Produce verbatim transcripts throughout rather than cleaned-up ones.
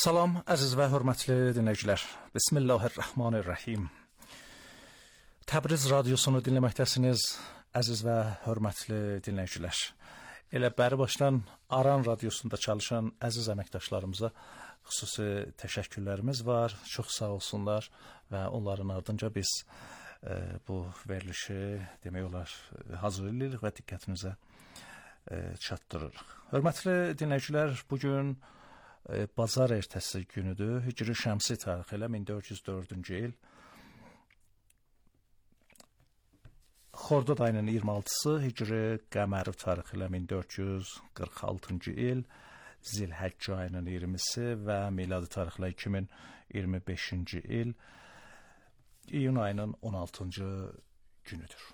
Salam, əziz və hörmətli dinləyicilər. Bismillahirrahmanirrahim. Təbriz radiosunu dinləməkdəsiniz, əziz və hörmətli dinləyicilər. Elə bəri başdan Aran radiosunda çalışan əziz əməkdaşlarımıza xüsusi təşəkkürlərimiz var. Çox sağ olsunlar və onların ardınca biz e, bu verilişi demək olar hazırlayırıq və diqqətinizə e, çatdırırıq. Hörmətli dinləyicilər, bugün e, bazar ertəsi günüdür. Hicri şəmsi tarixi ilə min dörd yüz dördüncü il. Xordad ayının iyirmi altısı, Hicri qəməri tarixi ilə min dörd yüz qırx altıncı il, Zilhəcc ayının iyirmisi və miladi tarixi ilə iki min iyirmi beşinci il, iyun ayının on altıncı günüdür.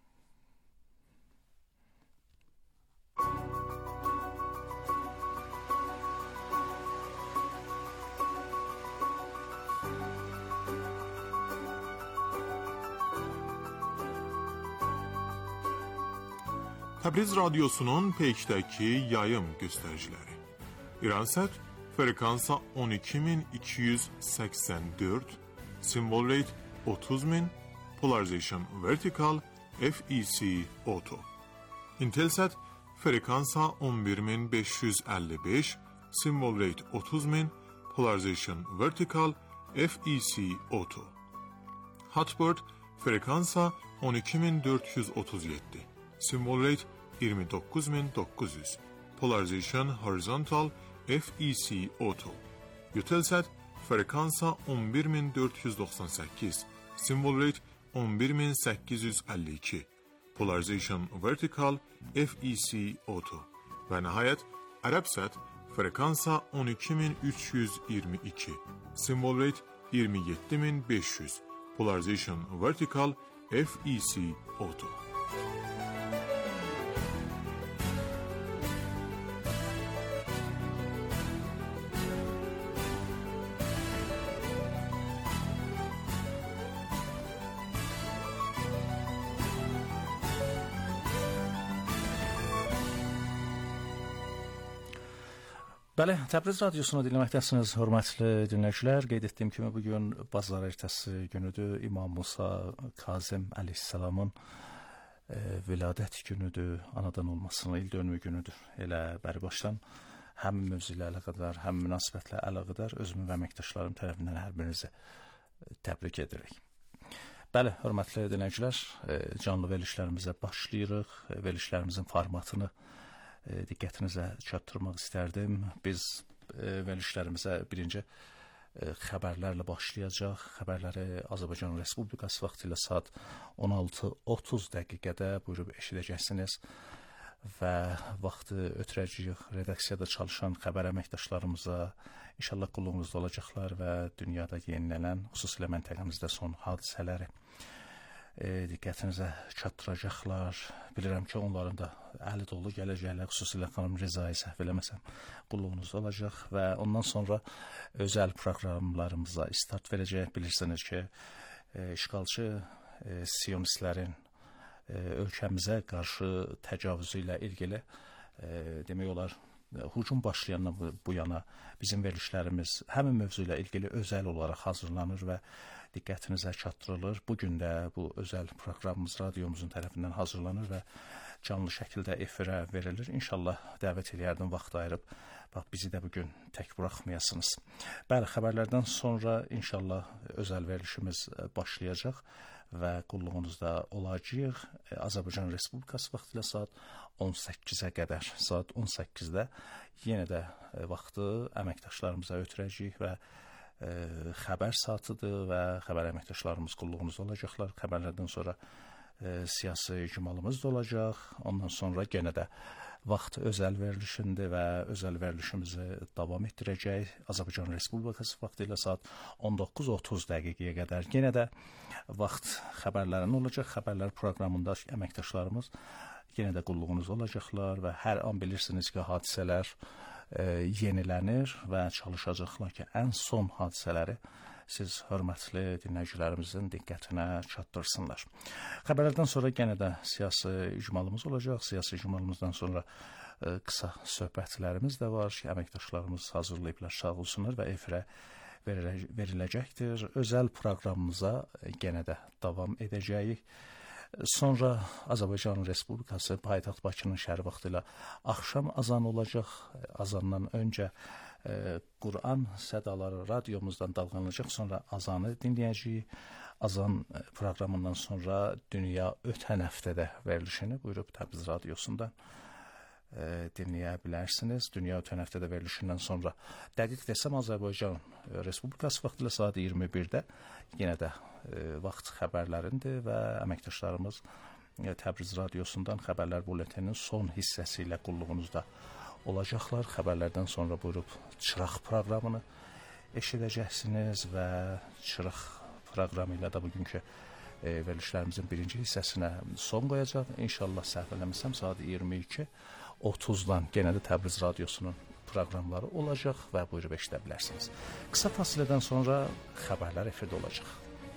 Təbriz radyosunun peykdəki yayım göstəriciləri. İransat frekansa on iki min iki yüz səksən dörd, symbol rate otuz min, polarization vertical, F E C auto. Intelsat frekansa on bir min beş yüz əlli beş, symbol rate otuz min, polarization vertical, F E C auto. Hotbird frekansa on iki min dörd yüz otuz yeddi, symbol rate iyirmi doqquz min doqquz yüz, polarization horizontal, F E C auto. Eutelsat frekansa on bir min dörd yüz doxsan səkkiz, symbol rate on bir min səkkiz yüz əlli iki, polarization vertical, F E C auto. Və nəhayət Arabsat frekansa on iki min üç yüz iyirmi iki, symbol rate iyirmi yeddi min beş yüz, polarization vertical, F E C auto. Bəli, Təbriz radiosunu dinləməkdəsiniz, hörmətli dinləyicilər. Qeyd etdiyim kimi bugün bazar ertəsi günüdür. İmam Musa Kazim əleyhissalamın e, viladət günüdür, anadan olmasının il dönümü günüdür. Elə bəri başdan həm mövzu ilə əlaqədar, həm münasibətlə əlaqədar özümün və əməkdaşlarım tərəfindən hər birinizi təbrik edirik. Bəli, hörmətli dinləyicilər, e, canlı verilişlərimizə başlayırıq. E, verilişlərimizin formatını E, diqqətinizə çatdırmaq istərdim. Biz e, verilişlərimizə birinci e, xəbərlərlə başlayacaq. Xəbərləri Azərbaycan Respublikası vaxtı ilə saat on altı otuz dəqiqədə buyurub eşidəcəksiniz və vaxtı ötürəcəyik. Redaksiyada çalışan xəbər əməkdaşlarımıza inşallah qulluğunuzda olacaqlar və dünyada yenilənən, xüsusilə məntəqəmizdə son hadisələri E, diqqətinizə çatdıracaqlar. Bilirəm ki, onların da əli dolu gələcəklər, xüsusilə xanım Rızayı səhv eləməsəm qulluğunuzda olacaq və ondan sonra özəl proqramlarımıza start verəcək. Bilirsiniz ki, e, işğalçı e, siyonistlərin e, ölkəmizə qarşı təcavüzü ilə ilgili e, demək olar hücum başlayandan bu yana bizim verilişlərimiz həmin mövzu ilə ilgili özəl olaraq hazırlanır və diqqətinizə çatdırılır. Bugün də bu özəl proqramımız radiomuzun tərəfindən hazırlanır və canlı şəkildə efirə verilir. İnşallah dəvət eləyərdim, vaxt ayırıb, bax bizi də bugün tək buraxmayasınız. Bəli, xəbərlərdən sonra inşallah özəl verilişimiz başlayacaq və qulluğunuzda olacağıq. Azərbaycan Respublikası vaxtı ilə saat on səkkizə qədər, saat on səkkizdə yenə də vaxtı əməkdaşlarımıza ötürəcəyik və e, xəbər saatıdır və xəbər əməkdaşlarımız qulluğunuzda olacaqlar. Xəbərlərdən sonra e, siyasi icmalımız da olacaq. Ondan sonra yenə də vaxt özəl verilişindir və özəl verilişimizi davam etdirəcək. Azərbaycan Respublikası vaxtı ilə saat on doqquz otuz dəqiqəyə qədər yenə də vaxt xəbərlərin olacaq. Xəbərlər proqramında əməkdaşlarımız yenə də qulluğunuz olacaqlar və hər an bilirsiniz ki, hadisələr e, yenilənir və çalışacaqlar ki, ən son hadisələri siz hörmətli dinləyicilərimizin diqqətinə çatdırsınlar. Xəbərlərdən sonra yenə də siyasi icmalımız olacaq. Siyasi icmalımızdan sonra ə, qısa söhbətlərimiz də var. Əməkdaşlarımız hazırlayıblar, sağ olsunlar və efirə veriləcəkdir. Özəl proqramımıza yenə də davam edəcəyik. Sonra Azərbaycan Respublikası paytaxt Bakının şəhəri vaxtı ilə axşam azan olacaq. Azandan öncə e, Quran sədaları radiomuzdan dalğalanacaq. Sonra azanı dinləyəcəyik. Azan proqramından sonra Dünya ötən həftədə verilişini buyurub Təbriz Radiosunda e, dinləyə bilərsiniz. Dünya ötən həftədə verilişindən sonra dəqiq desəm Azərbaycan Respublikası vaxtı ilə saat iyirmi birdə yenə də e, vaxt xəbərlərindir və əməkdaşlarımız e, Təbriz Radiosundan xəbərlər bulletininin son hissəsi ilə qulluğunuzda olacaqlar. Xəbərlərdən sonra buyurub Çıraq proqramını eşidəcəksiniz və Çıraq proqramı ilə də bugünkü e, verilişlərimizin birinci hissəsinə son qoyacaq. İnşallah səhv eləməsəm saat iyirmi iki otuzdan yenə də Təbriz Radiosunun proqramları olacaq və buyurub eşidə bilərsiniz. Qısa fasilədən sonra xəbərlər efirdə olacaq.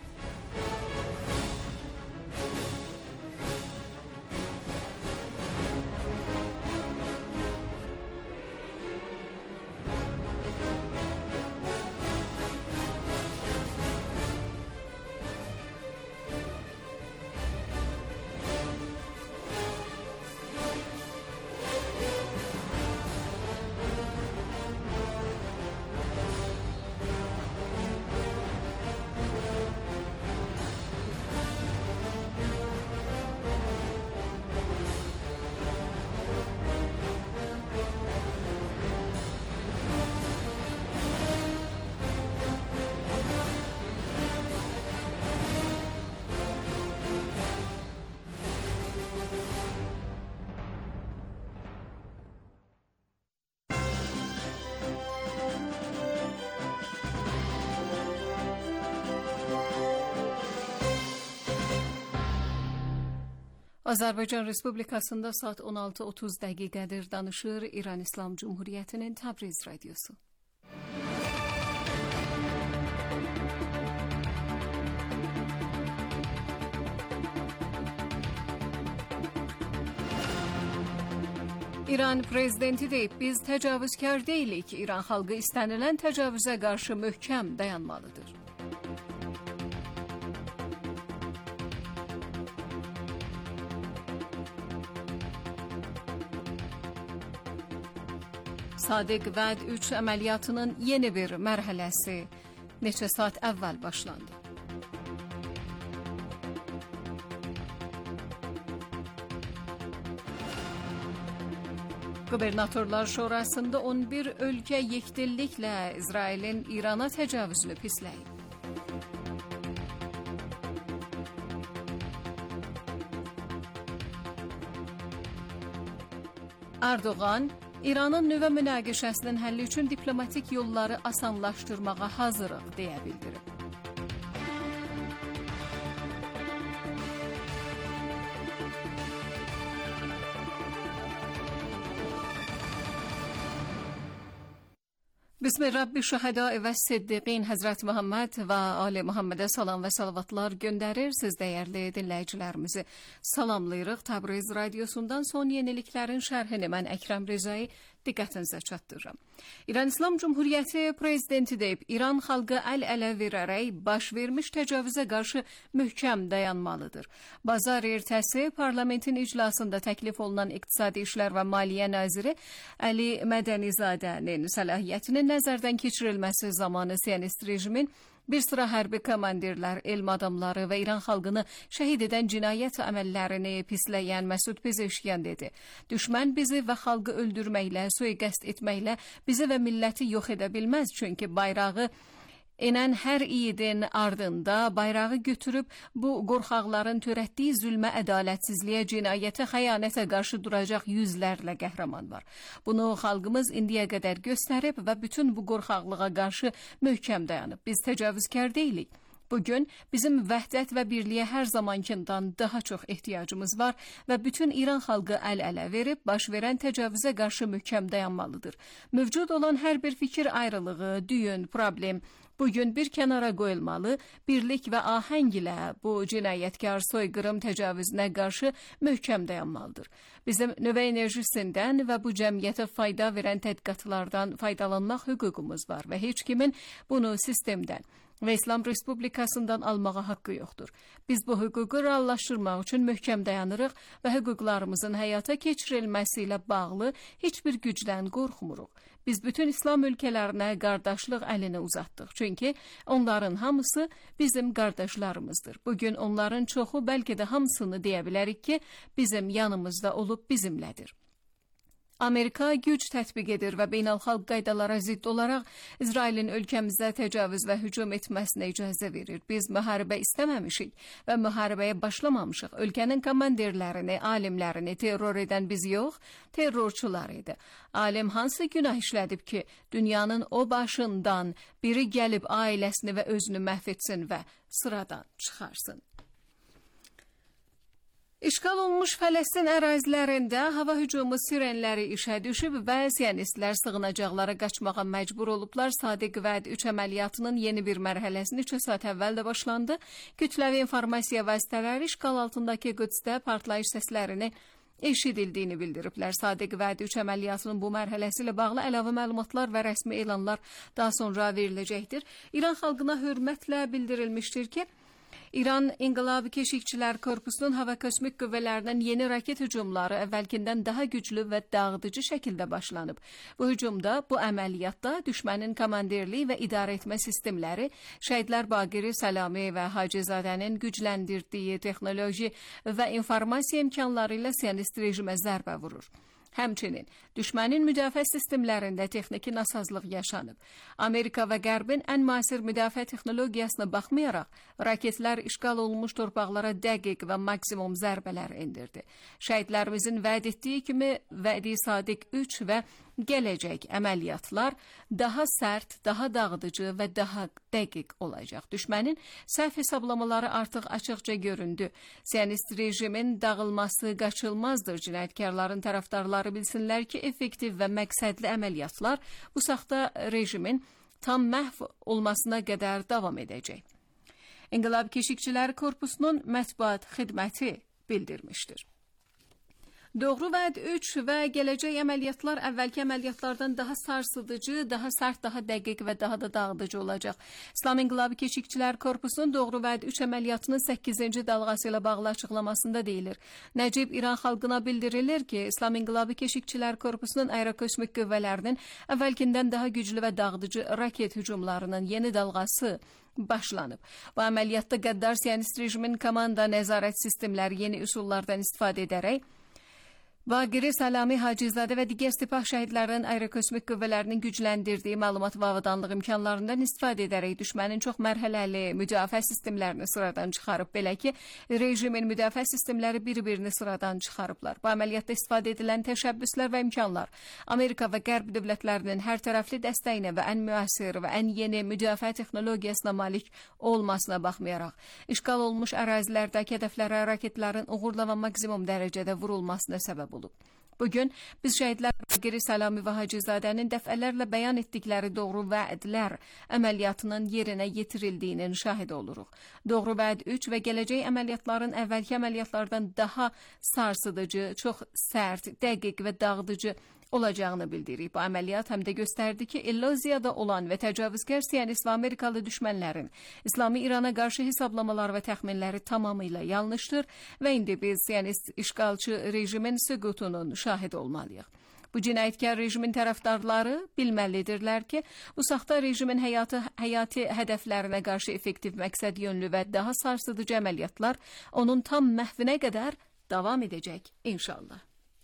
Azərbaycan Respublikasında saat on altı otuz dəqiqədir danışır İran İslam Cumhuriyyətinin Təbriz Radiosu. İran prezidenti deyib, biz təcavüzkar deyilik. İran xalqı istənilən təcavüzə qarşı möhkəm dayanmalıdır. Sadiq Vəd üç əməliyyatının yeni bir mərhələsi neçə saat əvvəl başlandı. Qubernatorlar Şurasında on bir ölkə yekdilliklə İsrailin İrana təcavüzünü pisləyib. Erdoğan, İranın nüvə münaqişəsinin həlli üçün diplomatik yolları asanlaşdırmağa hazırıq deyə bildirib. بسم رب şəhədai və siddiqin Həzrət Muhammed və Ali Muhammedə salam və salavatlar göndərir. Siz dəyərli dinləyicilərimizi salamlayırıq. Təbriz Radiosundan son yeniliklərin şərhini mən Əkrəm Rezai diqqətinizə çatdırıram. İran İslam Cumhuriyyəti prezidenti deyib, İran xalqı əl-ələ verərək baş vermiş təcavüzə qarşı möhkəm dayanmalıdır. Bazar ertəsi parlamentin iclasında təklif olunan İqtisadi İşlər və Maliyyə Naziri Əli Mədənizadənin səlahiyyətinin nəzərdən keçirilməsi zamanı Siyonist rejimin bir sıra hərbi komandirlər, elm adamları və İran xalqını şəhid edən cinayət əməllərini pisləyən Məsud Pezeşkiyan dedi. Düşmən bizi və xalqı öldürməklə, sui-qəsd etməklə bizi və milləti yox edə bilməz, çünki bayrağı enən hər iyidin ardında bayrağı götürüb bu qorxaqların törətdiyi zülmə, ədalətsizliyə, cinayətə, xəyanətə qarşı duracaq yüzlərlə qəhrəman var. Bunu xalqımız indiyə qədər göstərib və bütün bu qorxaqlığa qarşı möhkəm dayanıb. Biz təcavüzkar deyilik. Bugün bizim vəhdət və birliyə hər zamankindən daha çox ehtiyacımız var və bütün İran xalqı əl-ələ verib baş verən təcavüzə qarşı möhkəm dayanmalıdır. Mövcud olan hər bir fikir ayrılığı, düyün, problem bugün bir kənara qoyulmalı, birlik və ahəng ilə bu cinayətkar soyqırım təcavüzünə qarşı möhkəm dayanmalıdır. Bizim nüvə enerjisindən və bu cəmiyyətə fayda verən tədqiqatlardan faydalanmaq hüququmuz var və heç kimin bunu sistemdən və İslam Respublikasından almağa haqqı yoxdur. Biz bu hüququ reallaşdırmaq üçün möhkəm dayanırıq və hüquqlarımızın həyata keçirilməsi ilə bağlı heç bir gücdən qorxmuruq. Biz bütün İslam ölkələrinə qardaşlıq əlini uzatdıq. Çünki onların hamısı bizim qardaşlarımızdır. Bugün onların çoxu, bəlkə də hamısını deyə bilərik ki, bizim yanımızda olub bizimlədir. Amerika güc tətbiq edir və beynəlxalq qaydalara zidd olaraq İsrailin ölkəmizə təcavüz və hücum etməsinə icazə verir. Biz müharibə istəməmişik və müharibəyə başlamamışıq. Ölkənin komandirlərini, alimlərini terror edən biz yox, terrorçular idi. Alim hansı günah işlədib ki, dünyanın o başından biri gəlib ailəsini və özünü məhv etsin və sıradan çıxarsın? İşğal olmuş Fələstin ərazilərində hava hücumu sirenləri işə düşüb və siyonistlər sığınacaqlara qaçmağa məcbur olublar. Sadiq Vəd üç əməliyyatının yeni bir mərhələsini üç saat əvvəl də başlandı. Kütləvi informasiya vasitələri işğal altındakı Qüdsdə partlayış səslərini eşidildiyini bildiriblər. Sadiq Vəd üç əməliyyatının bu mərhələsi ilə bağlı əlavə məlumatlar və rəsmi elanlar daha sonra veriləcəkdir. İran xalqına hörmətlə bildirilmişdir ki, İran İnqilab Keşikçilər Korpusunun hava kosmik qüvvələrinin yeni raket hücumları əvvəlkindən daha güclü və dağıdıcı şəkildə başlanıb. Bu hücumda, bu əməliyyatda düşmənin komandirliyi və idarə etmə sistemləri, şəhidlər Baqiri Səlami və Hacizadənin gücləndirdiyi texnoloji və informasiya imkanları ilə siyonist rejimə zərbə vurur. Həmçinin, düşmənin müdafiə sistemlərində texniki nasazlıq yaşanıb. Amerika və Qərbin ən müasir müdafiə texnologiyasına baxmayaraq, raketlər işğal olunmuş torpaqlara dəqiq və maksimum zərbələr endirdi. Şəhidlərimizin vəd etdiyi kimi Vədi Sadiq üç və gələcək əməliyyatlar daha sərt, daha dağıdıcı və daha dəqiq olacaq. Düşmənin səhv hesablamaları artıq açıqca göründü. Siyonist rejimin dağılması qaçılmazdır. Cinayətkarların tərəfdarları bilsinlər ki, effektiv və məqsədli əməliyyatlar bu saxta rejimin tam məhv olmasına qədər davam edəcək. İnqilab Keşikçilər Korpusunun mətbuat xidməti bildirmişdir. Doğru Vəd üç və gələcək əməliyyatlar əvvəlki əməliyyatlardan daha sarsıdıcı, daha sərt, daha dəqiq və daha da dağıdıcı olacaq. İslam İnqilabı Keşikçilər Korpusunun Doğru Vəd üç əməliyyatının səkkizinci dalğası ilə bağlı açıqlamasında deyilir. Nəcib İran xalqına bildirilir ki, İslam İnqilabı Keşikçilər Korpusunun aerokosmik qüvvələrinin əvvəlkindən daha güclü və dağıdıcı raket hücumlarının yeni dalğası başlanıb. Bu əməliyyatda qəddar siyonist rejimin komanda nəzarət sistemləri yeni üsullardan istifadə edərək Baqiri Səlami, Hacizadə və digər sepah şəhidlərinin aerokosmik qüvvələrinin gücləndirdiyi məlumat və avadanlıq imkanlarından istifadə edərək düşmənin çox mərhələli müdafiə sistemlərini sıradan çıxarıb. Belə ki, rejimin müdafiə sistemləri bir-birini sıradan çıxarıblar. Bu əməliyyatda istifadə edilən təşəbbüslər və imkanlar Amerika və Qərb dövlətlərinin hər tərəfli dəstəyinə və ən müasir və ən yeni müdafiə texnologiyasına malik olmasına baxmayaraq, işğal olmuş ərazilərdəki hədəflərə raketlərin uğurla və maksimum dərəcədə vurulmasına səbəb olub. Bugün biz şəhidlər Baqiri Səlami və Hacizadənin dəfələrlə bəyan etdikləri doğru vədlər əməliyyatının yerinə yetirildiyinin şahidi oluruq. Doğru vəd üç və gələcək əməliyyatların əvvəlki əməliyyatlardan daha sarsıdıcı, çox sərt, dəqiq və dağıdıcı olacağını bildirik. Bu əməliyyat həm də göstərdi ki, illüziyada olan və təcavüzkar siyonist və Amerikalı düşmənlərin İslami İrana qarşı hesablamalar və təxminləri tamamilə yanlışdır və indi biz siyonist işğalçı rejimin süqutunun şahidi olmalıyıq. Bu cinayətkar rejimin tərəfdarları bilməlidirlər ki, bu saxta rejimin həyatı, həyati hədəflərinə qarşı effektiv məqsəd yönlü və daha sarsıdıcı əməliyyatlar onun tam məhvinə qədər davam edəcək inşallah.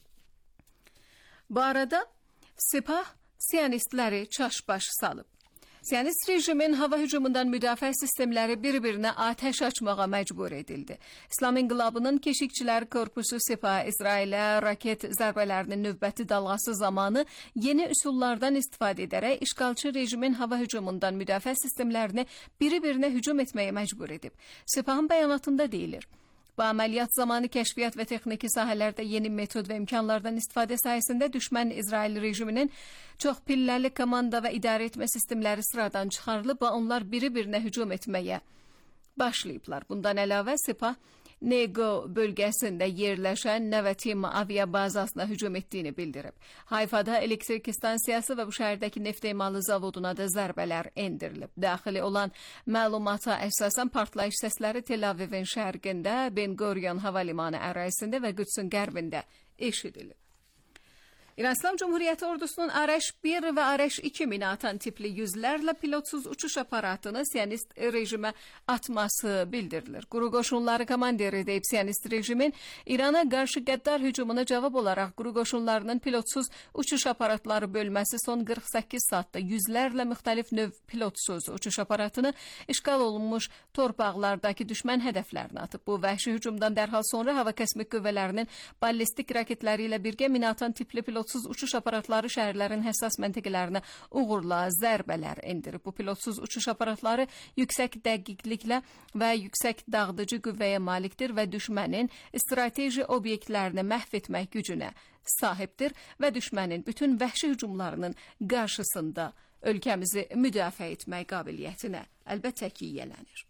Bu arada sepah siyonistləri çaş-baş salıb. Siyonist rejimin hava hücumundan müdafiə sistemləri bir-birinə atəş açmağa məcbur edildi. İslam İnqilabının Keşikçilər Korpusu Sepah İsrailə raket zərbələrinin növbəti dalğası zamanı yeni üsullardan istifadə edərək işğalçı rejimin hava hücumundan müdafiə sistemlərini bir-birinə hücum etməyə məcbur edib. Sepahın bəyanatında deyilir: Bu əməliyyat zamanı kəşfiyyat və texniki sahələrdə yeni metod və imkanlardan istifadə sayəsində düşmən İsrail rejiminin çox pilləli komanda və idarə etmə sistemləri sıradan çıxarılıb və onlar biri-birinə hücum etməyə başlayıblar. Bundan əlavə Sepah Nego bölgəsində yerləşən Nevatim avia bazasına hücum etdiyini bildirib. Hayfada elektrik stansiyası və bu şəhərdəki neft emalı zavoduna da zərbələr endirilib. Daxili olan məlumata əsasən partlayış səsləri Tel Avivin şərqində, Ben Gurion hava limanı ərazisində və Qüdsün qərbində eşidilib. İran İslam Cumhuriyeti ordusunun Areş bir və Areş iki mini atan tipli yüzlərlə pilotsuz uçuş aparatını Siyonist rejimə atması bildirilir. Quru qoşunları komandiri deyib Siyonist rejimin İrana qarşı qəddar hücumuna cavab olaraq quru qoşunlarının pilotsuz uçuş aparatları bölməsi son qırx səkkiz saatda yüzlərlə müxtəlif növ pilotsuz uçuş aparatını işğal olunmuş torpaqlardakı düşmən hədəflərinə atıb. Bu vəhşi hücumdan dərhal sonra hava kəsmik qüvvələrinin ballistik raketləri ilə birgə mini atan tipli pilot pilotsuz uçuş aparatları şəhərlərin həssas məntəqələrinə uğurla zərbələr endirib. Bu pilotsuz uçuş aparatları yüksək dəqiqliklə və yüksək dağıdıcı qüvvəyə malikdir və düşmənin strateji obyektlərini məhv etmək gücünə sahibdir və düşmənin bütün vəhşi hücumlarının qarşısında ölkəmizi müdafiə etmək qabiliyyətinə əlbəttə ki, yiyələnir.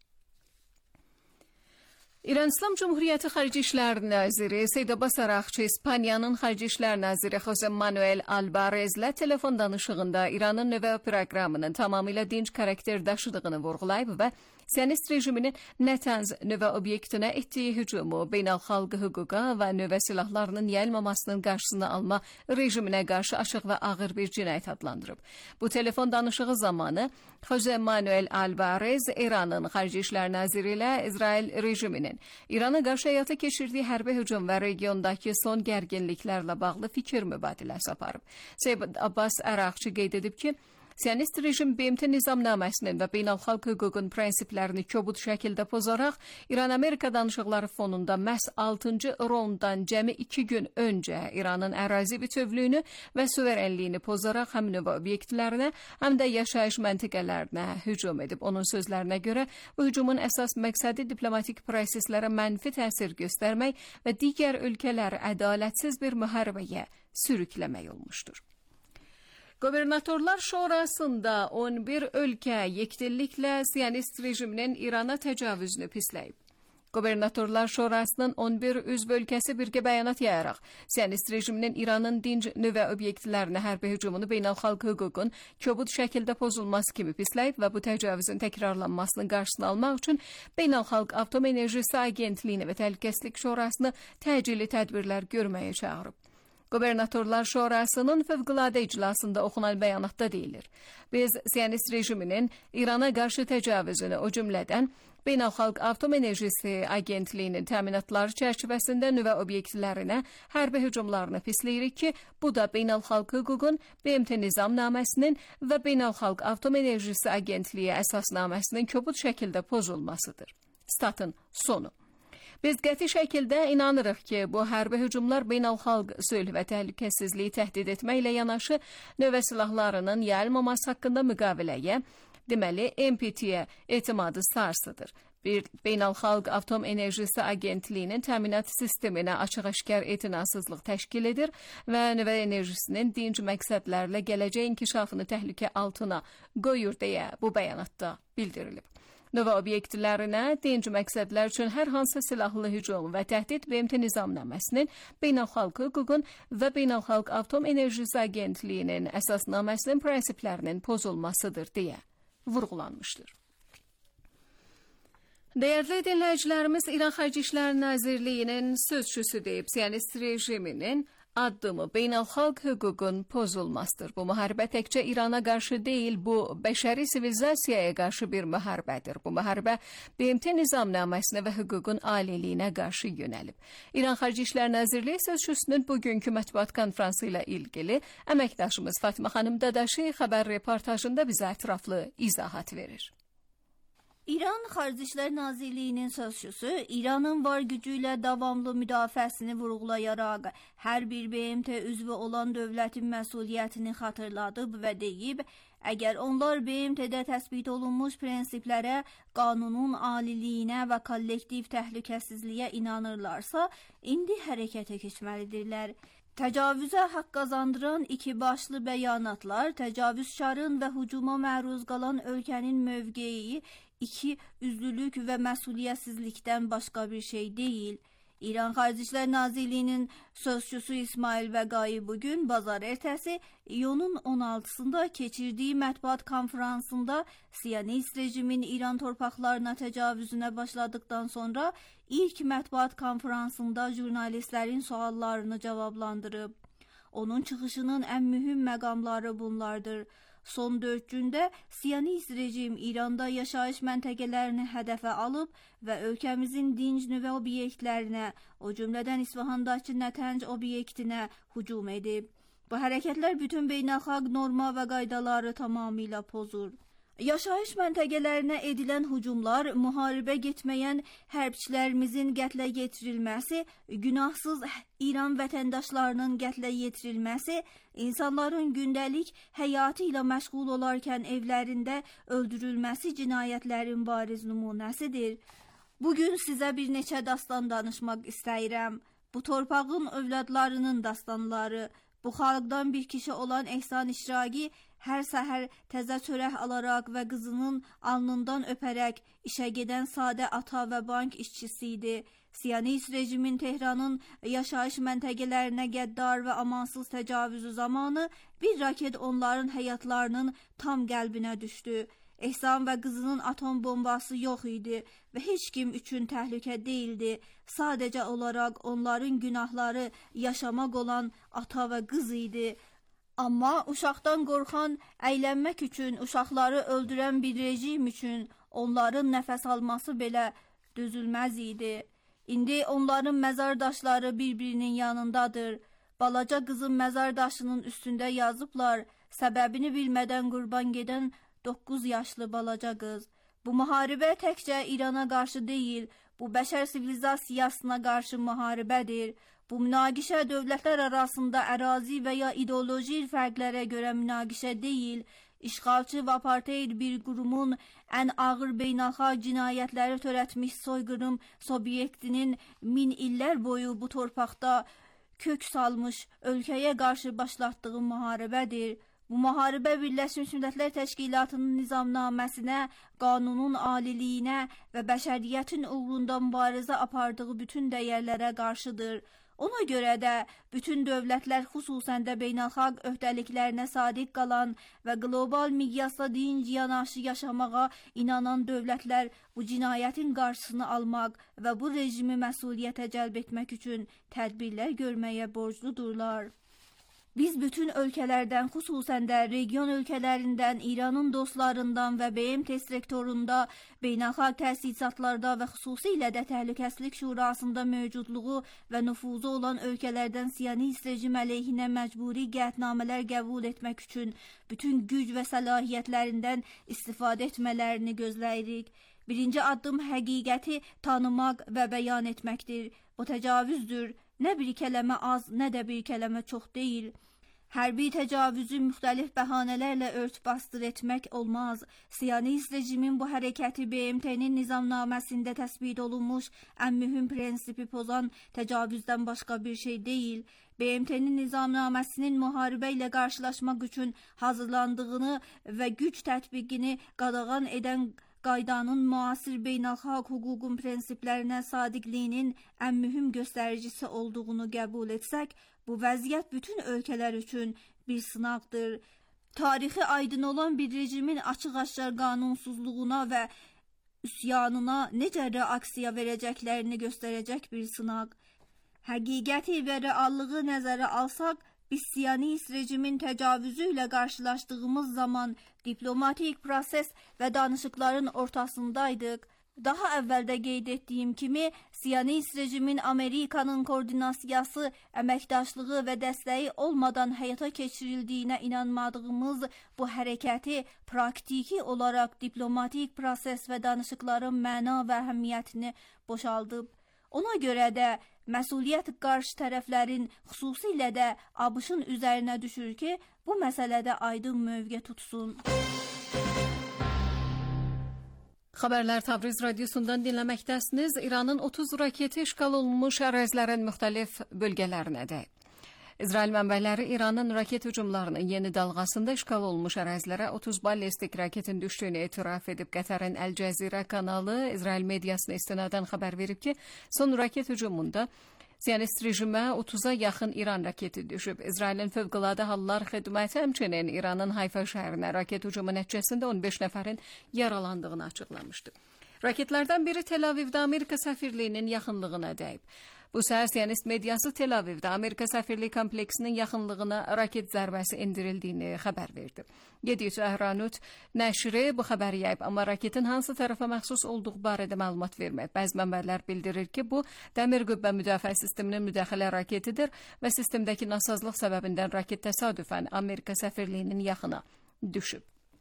İran İslam Cumhuriyeti Xarici İşlər Naziri Seyid Abbas Araqçı İspaniyanın Xarici İşlər Naziri José Manuel Alvarezlə telefon danışığında İranın nüvə proqramının tamamilə dinc karakter daşıdığını vurğulayıb və Siyonist rejiminin Natanz nüvə obyektinə etdiyi hücumu, beynəlxalq hüquqa və nüvə silahlarının yayılmamasının qarşısını alma rejiminə qarşı açıq və ağır bir cinayət adlandırıb. Bu telefon danışığı zamanı José Manuel Alvarez İranın Xarici İşlər Naziri ilə İsrail rejiminin İrana qarşı həyata keçirdiyi hərbi hücum və regiondakı son gərginliklərlə bağlı fikir mübadiləsi aparıb. Seyid Abbas Araqçı qeyd edib ki, Siyonist rejim B M T nizamnaməsinin və beynəlxalq hüququn prinsiplərini kobud şəkildə pozaraq İran-Amerika danışıqları fonunda məhz altıncı raunddan cəmi iki gün öncə İranın ərazi bütövlüyünü və suverenliyini pozaraq həm nüvə obyektlərinə, həm də yaşayış məntəqələrinə hücum edib. Onun sözlərinə görə bu hücumun əsas məqsədi diplomatik proseslərə mənfi təsir göstərmək və digər ölkələri ədalətsiz bir müharibəyə sürükləmək olmuşdur. Gubernatorlar Şurasında on bir ölkə yekdilliklə Siyonist rejiminin İrana təcavüzünü pisləyib. Gubernatorlar Şurasının on bir üzv ölkəsi birgə bəyanat yayaraq Siyonist rejiminin İranın dinc nüvə obyektlərinə hərbi hücumunu beynəlxalq hüququn kobud şəkildə pozulması kimi pisləyib və bu təcavüzün təkrarlanmasının qarşısını almaq üçün Beynəlxalq Atom Enerjisi Agentliyini və Təhlükəsizlik Şurasını təcili tədbirlər görməyə çağırıb. Gubernatorlar Şurasının fövqəladə iclasında oxunan bəyanatda deyilir. Biz Siyonist rejiminin İrana qarşı təcavüzünü, o cümlədən Beynəlxalq Atom Enerjisi Agentliyinin təminatları çərçivəsində nüvə obyektlərinə hərbi hücumlarını pisləyirik ki, bu da beynəlxalq hüququn, B M T nizamnaməsinin və Beynəlxalq Atom Enerjisi Agentliyi əsasnaməsinin kobud şəkildə pozulmasıdır. Statın sonu. Biz qəti şəkildə inanırıq ki, bu hərbi hücumlar beynəlxalq sülh və təhlükəsizliyi təhdid etməklə yanaşı nüvə silahlarının yayılmaması haqqında müqaviləyə, deməli N P T-yə etimadı sarsıdır. Bir Beynəlxalq Atom Enerjisi Agentliyinin təminat sisteminə açıq-aşkar etinasızlıq təşkil edir və nüvə enerjisinin dinc məqsədlərlə gələcək inkişafını təhlükə altına qoyur deyə bu bəyanatda bildirilib. Nüvə obyektlərinə dinc məqsədlər üçün hər hansı silahlı hücum və təhdid B M T nizamnaməsinin, beynəlxalq hüququn və Beynəlxalq Atom Enerjisi Agentliyinin əsasnaməsinin prinsiplərinin pozulmasıdır deyə vurğulanmışdır. Dəyərli dinləyicilərimiz, İran Xarici İşlər Nazirliyinin sözçüsü deyib, Siyonist rejiminin addımı beynəlxalq hüququn pozulmasıdır. Bu müharibə təkcə İrana qarşı deyil, bu bəşəri sivilizasiyaya qarşı bir müharibədir. Bu müharibə B M T nizamnaməsinə və hüququn aliliyinə qarşı yönəlib. İran Xarici İşlər Nazirliyi sözçüsünün bugünkü mətbuat konfransı ilə ilgili əməkdaşımız Fatimə xanım Dadaşi xəbər reportajında bizə ətraflı izahat verir. İran Xarici İşlər Nazirliyinin sözçüsü İranın var gücüyle davamlı müdafiəsini vurğulayaraq hər bir B M T üzvü olan dövlətin məsuliyyətini xatırladıb və deyib, əgər onlar B M T'də təsbit olunmuş prinsiplərə, qanunun aliliyinə və kollektiv təhlükəsizliyə inanırlarsa, indi hərəkətə keçməlidirlər. Təcavüzə haqq qazandıran iki başlı bəyanatlar, təcavüzkarın və hücuma məruz qalan ölkənin mövqeyi, iki üzlülük və məsuliyyətsizlikdən başqa bir şey deyil. İran Xarici İşlər Nazirliyinin sözçüsü İsmail Vəqai bugün bazar ertəsi iyunun on altısında keçirdiyi mətbuat konferansında Siyonist rejimin İran torpaqlarına təcavüzünə başladıktan sonra ilk mətbuat konferansında jurnalistlərin suallarını cavablandırıb. Onun çıxışının ən mühüm məqamları bunlardır. Son dörd gündə Siyonist rejim İranda yaşayış məntəqələrini hədəfə alıb və ölkəmizin dinc nüvə obyektlərinə, o cümlədən İsfahandakı Nətənc obyektinə hücum edib. Bu hərəkətlər bütün beynəlxalq norma və qaydaları tamamilə pozur. Yaşayış məntəqələrinə edilən hücumlar, müharibə getməyən hərbçilərimizin qətlə yetirilməsi, günahsız İran vətəndaşlarının qətlə yetirilməsi, insanların gündəlik həyatı ilə məşğul olarkən evlərində öldürülməsi cinayətlərin bariz nümunəsidir. Bugün sizə bir neçə dastan danışmaq istəyirəm. Bu torpağın övladlarının dastanları, bu xalqdan bir kişi olan Ehsan İşraqi hər səhər təzə çörək alaraq və qızının alnından öpərək işə gedən sadə ata və bank işçisi idi. Siyonist rejimin Tehranın yaşayış məntəqələrinə qəddar və amansız təcavüzü zamanı bir raket onların həyatlarının tam qəlbinə düşdü. Ehsan və qızının atom bombası yox idi və heç kim üçün təhlükə deyildi. Sadəcə olaraq onların günahları yaşamaq olan ata və qız idi. Amma uşaqdan qorxan, əylənmək üçün, uşaqları öldürən bir rejim üçün onların nəfəs alması belə dözülməz idi. İndi onların məzar daşları bir-birinin yanındadır. Balaca qızın məzar daşının üstündə yazıblar, səbəbini bilmədən qurban gedən doqquz yaşlı balaca qız. Bu müharibə təkcə İrana qarşı deyil, bu bəşər sivilizasiyasına qarşı müharibədir. Bu münaqişə dövlətlər arasında ərazi və ya ideoloji fərqlərə görə münaqişə deyil. İşğalçı və apartheid bir qurumun ən ağır beynəlxalq cinayətləri törətmiş soyqırım subyektinin min illər boyu bu torpaqda kök salmış ölkəyə qarşı başlatdığı müharibədir. Bu müharibə Birləşmiş Millətlər Təşkilatının nizamnaməsinə, qanunun aliliyinə və bəşəriyyətin uğrunda mübarizə apardığı bütün dəyərlərə qarşıdır. Ona görə də bütün dövlətlər, xüsusən də beynəlxalq öhdəliklərinə sadiq qalan və qlobal miqyasda dinc yanaşı yaşamağa inanan dövlətlər bu cinayətin qarşısını almaq və bu rejimi məsuliyyətə cəlb etmək üçün tədbirlər görməyə borcludurlar. Biz bütün ölkələrdən, xüsusən də region ölkələrindən, İranın dostlarından və B M T sektorunda, beynəlxalq təsisatlarda və xüsusilə də Təhlükəsizlik Şurasında mövcudluğu və nüfuzu olan ölkələrdən Siyonist rejim əleyhinə məcburi qətnamələr qəbul etmək üçün bütün güc və səlahiyyətlərindən istifadə etmələrini gözləyirik. Birinci addım həqiqəti tanımaq və bəyan etməkdir. Bu təcavüzdür. Nə bir kələmə az, nə də bir kələmə çox deyil. Hərbi təcavüzü müxtəlif bəhanələrlə ört-basdır etmək olmaz. Siyonist rejimin bu hərəkəti B M T'nin nizamnaməsində təsbit olunmuş ən mühüm prinsipi pozan təcavüzdən başqa bir şey deyil. B M T'nin nizamnaməsinin müharibə ilə qarşılaşmaq üçün hazırlandığını və güc tətbiqini qadağan edən qaydanın müasir beynəlxalq hüququn prinsiplərinə sadiqliyinin ən mühüm göstəricisi olduğunu qəbul etsək, bu vəziyyət bütün ölkələr üçün bir sınaqdır. Tarixi aydın olan bir rejimin açıq-aşkar qanunsuzluğuna və üsyanına necə reaksiya verəcəklərini göstərəcək bir sınaq. Həqiqəti və reallığı nəzərə alsaq, biz Siyonist rejimin təcavüzü ilə qarşılaşdığımız zaman diplomatik proses və danışıqların ortasındaydıq. Daha əvvəldə qeyd etdiyim kimi, Siyonist rejimin Amerikanın koordinasiyası, əməkdaşlığı və dəstəyi olmadan həyata keçirildiyinə inanmadığımız bu hərəkəti praktiki olaraq diplomatik proses və danışıqların məna və əhəmiyyətini boşaldıb. Ona görə də məsuliyyət qarşı tərəflərin, xüsusilə də ABŞ-ın üzərinə düşür ki, bu məsələdə aydın mövqe tutsun. Xəbərlər Təbriz radiosundan dinləməkdəsiniz. İranın otuz raketi işğal olunmuş ərazilərin müxtəlif bölgələrinə dəyib. İsrail mənbələri İranın raket hücumlarının yeni dalğasında işğal olunmuş ərazilərə otuz ballistik raketin düşdüyünü etiraf edib. Qətərin Əl Cəzirə kanalı İsrail mediasına istinadən xəbər verib ki, son raket hücumunda Siyonist rejimə otuza yaxın İran raketi düşüb. İsrailin Fövqəladə Hallar Xidməti həmçinin İranın Hayfa şəhərinə raket hücumu nəticəsində on beş nəfərin yaralandığını açıqlamışdı. Raketlərdən biri Tel Avivdə Amerika səfirliyinin yaxınlığına dəyib. Bu səhər Siyonist mediası Tel Avivdə Amerika səfirliyi kompleksinin yaxınlığına raket zərbəsi endirildiyini xəbər verdi. Yediüç Əhranut nəşri bu xəbəri yayıb, amma raketin hansı tərəfə məxsus olduğu barədə məlumat verməyib. Bəzi mənbələr bildirir ki, bu dəmir qübbə müdafiə sisteminin müdaxilə raketidir və sistemdəki nasazlıq səbəbindən raket təsadüfən Amerika səfirliyinin yaxına düşüb.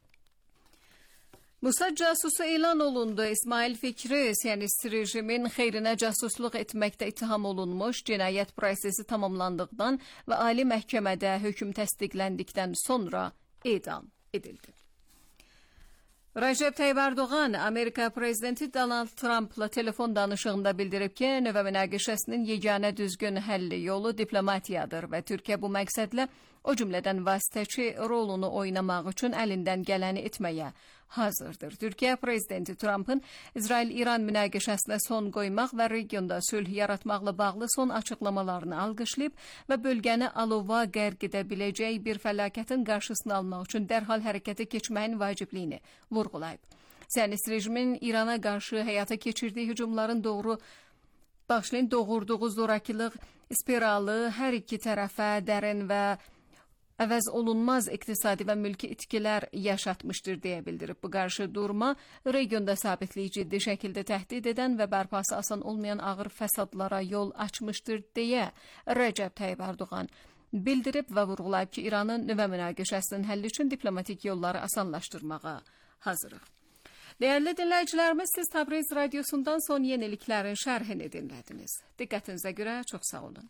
Mossad casusu elan olundu. İsmail Fikri, Siyonist rejimin xeyrinə casusluq etməkdə ittiham olunmuş, cinayət prosesi tamamlandıqdan və Ali Məhkəmədə hökm təsdiqləndikdən sonra edam edildi. Recep Tayyip Erdoğan, Amerika prezidenti Donald Trump'la telefon danışığında bildirib ki, nüvə münaqişəsinin yeganə düzgün həlli yolu diplomatiyadır və Türkiyə bu məqsədlə o cümlədən vasitəçi rolunu oynamaq üçün əlindən gələni etməyə hazırdır. Türkiyə prezidenti Trump'ın İsrail-İran münaqişəsinə son qoymaq və regionda sülh yaratmaqla bağlı son açıqlamalarını alqışlayıb və bölgəni alova qərq edə biləcək bir fəlakətin qarşısını almaq üçün dərhal hərəkətə keçməyin vacibliyini vurğulayıb. Siyonist rejimin İrana qarşı həyata keçirdiyi hücumların doğru başlayın doğurduğu zorakılıq spiralı hər iki tərəfə dərin və əvəz olunmaz iqtisadi və mülki itkilər yaşatmışdır deyə bildirib. Bu qarşı durma regionda sabitliyi ciddi şəkildə təhdid edən və bərpası asan olmayan ağır fəsadlara yol açmışdır deyə Recep Tayyip Erdoğan bildirib və vurğulayıb ki, İranın nüvə münaqişəsinin həlli üçün diplomatik yolları asanlaşdırmağa hazırıq. Dəyərli dinləyicilərimiz, siz Təbriz radiosundan son yeniliklərin şərhini dinlədiniz. Diqqətinizə görə çox sağ olun.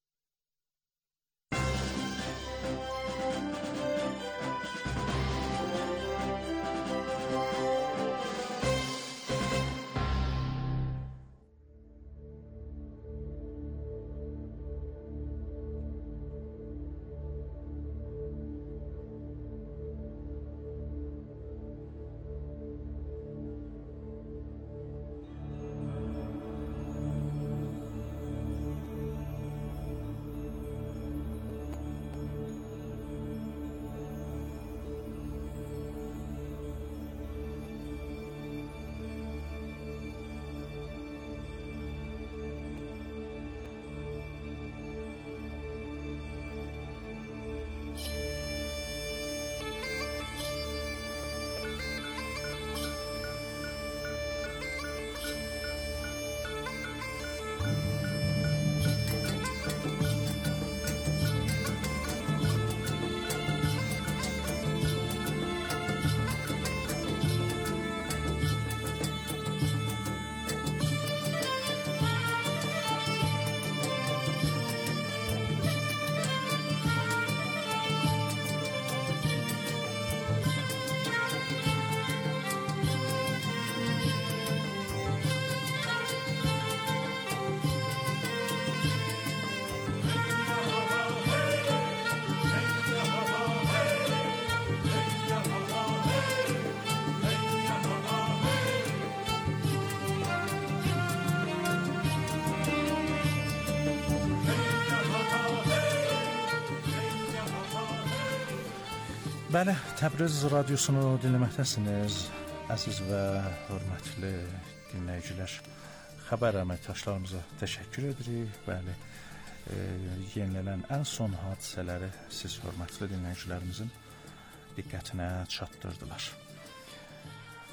Bəli, Təbriz radiosunu dinləməkdəsiniz, əziz və hörmətli dinləyicilər. Xəbər əməkdaşlarımıza təşəkkür edirik. Bəli, e, yenilənən ən son hadisələri siz hörmətli dinləyicilərimizin diqqətinə çatdırdılar.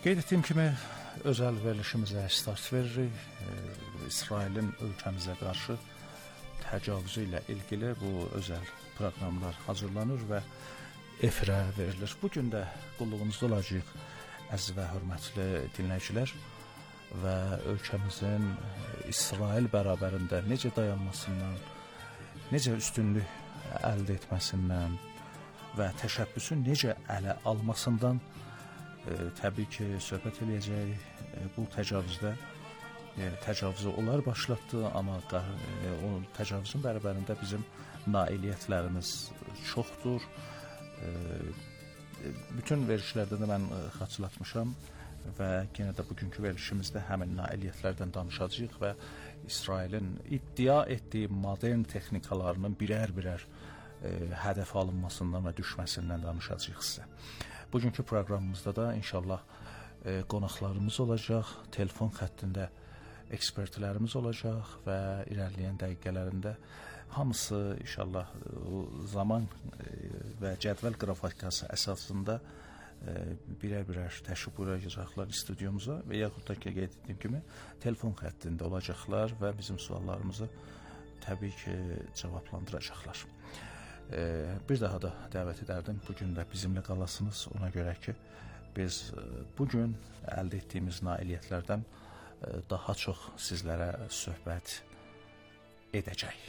Qeyd etdiyim kimi özəl verilişimizə start veririk. E, İsrailin ölkəmizə qarşı təcavüzü ilə ilgili bu özəl proqramlar hazırlanır və efirə verilir. Bugün də qulluğunuzda olacağıq əziz və hörmətli dinləyicilər və ölkəmizin İsrail bərabərində necə dayanmasından, necə üstünlük əldə etməsindən və təşəbbüsün necə ələ almasından e, təbii ki, söhbət eləyəcək. E, bu təcavüzdə e, təcavüzü onlar başlatdı, amma e, o təcavüzün bərabərində bizim nailiyyətlərimiz çoxdur. E, bütün verilişlərdə də mən xatırlatmışam və yenə də bugünkü verilişimizdə həmin nailiyyətlərdən danışacağıq və İsrailin iddia etdiyi modern texnikalarının birər-birər e, hədəf alınmasından və düşməsindən danışacağıq sizə. Bugünkü proqramımızda da inşallah e, qonaqlarımız olacaq, telefon xəttində ekspertlərimiz olacaq və irəliləyən dəqiqələrində hamısı inşallah e, zaman e, və cədvəl qrafikası əsasında e, birər-birər təşrif buyuracaqlar studiyumuza və yaxud da ki, qeyd etdiyim kimi telefon xəttində olacaqlar və bizim suallarımızı təbii ki, cavablandıracaqlar. Ee, bir daha da dəvət edərdim, bugün də bizimlə qalasınız, ona görə ki, biz bugün əldə etdiyimiz nailiyyətlərdən daha çox sizlərə söhbət edəcək.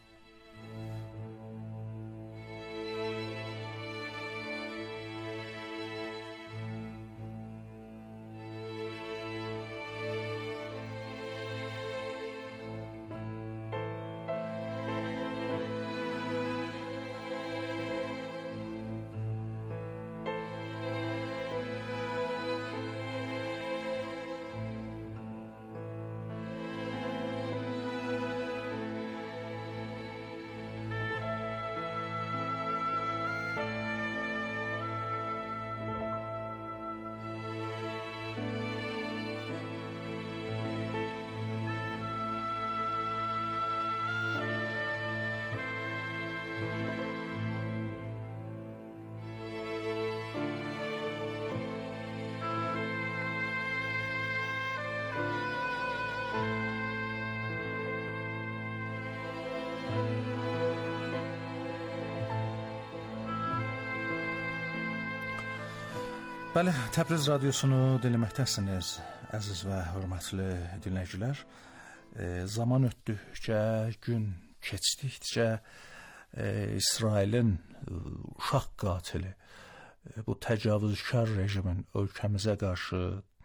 Bəli, Təbriz radiosunu dinləməkdəsiniz, əziz və hörmətli dinləyicilər. E, zaman ötdükcə, gün keçdikcə e, İsrailin uşaq qatili, e, bu təcavüzkar rejimin ölkəmizə qarşı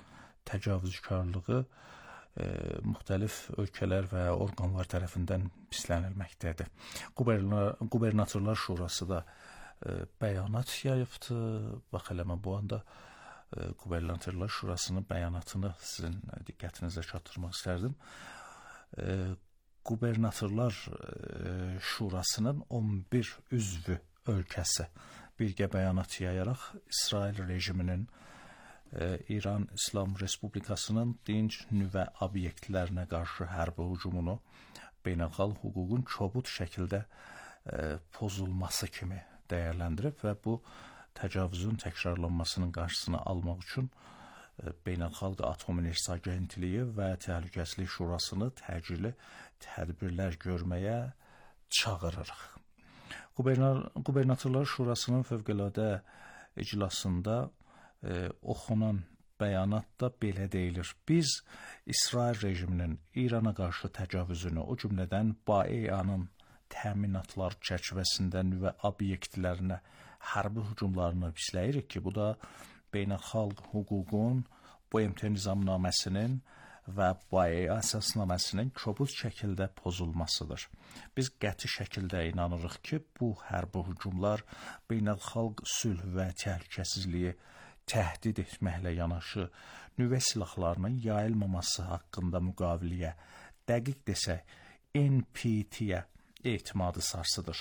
təcavüzkarlığı e, müxtəlif ölkələr və orqanlar tərəfindən pislənilməkdədir. Qubernatorlar Şurası da bəyanat yayıbdı. Bax elə mən bu anda e, Qubernatorlar Şurasının bəyanatını sizin diqqətinizə çatdırmaq istərdim. E, Qubernatorlar e, Şurasının on bir üzvü ölkəsi birgə bəyanat yayaraq İsrail rejiminin e, İran İslam Respublikasının dinc nüvə obyektlərinə qarşı hərbi hücumunu beynəlxalq hüququn kobud şəkildə e, pozulması kimi dəyərləndirib və bu təcavüzün təkrarlanmasının qarşısını almaq üçün e, Beynəlxalq Atom Enerjisi Agentliyi və Təhlükəsizlik Şurasını təcili tədbirlər görməyə çağırırıq. Qubernatorlar Şurasının fövqəladə iclasında e, oxunan bəyanatda belə deyilir. Biz İsrail rejiminin İrana qarşı təcavüzünü, o cümlədən B A E A-nın təminatlar çərçivəsində nüvə obyektlərinə hərbi hücumlarını pisləyirik ki, bu da beynəlxalq hüququn, B M T nizamnaməsinin və B A E A əsasnaməsinin kobud şəkildə pozulmasıdır. Biz qəti şəkildə inanırıq ki, bu hərbi hücumlar beynəlxalq sülh və təhlükəsizliyi təhdid etməklə yanaşı nüvə silahlarının yayılmaması haqqında müqaviliyə, dəqiq desək, N P T-yə etimadı sarsıdır.